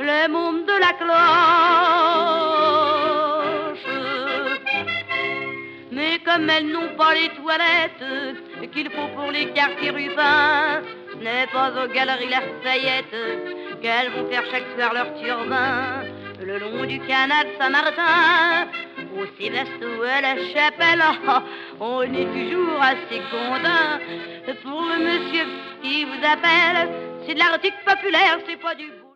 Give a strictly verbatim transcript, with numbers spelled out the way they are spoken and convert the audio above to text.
les mômes de la cloche. Mais comme elles n'ont pas les toilettes qu'il faut pour les quartiers rubans, ce n'est pas aux galeries Lafayette qu'elles vont faire chaque soir leur turbin. Le long du canal Saint-Martin, au Sébastien ou à la Chapelle, on est toujours assez content. Pour le monsieur qui vous appelle, c'est de l'article populaire, c'est pas du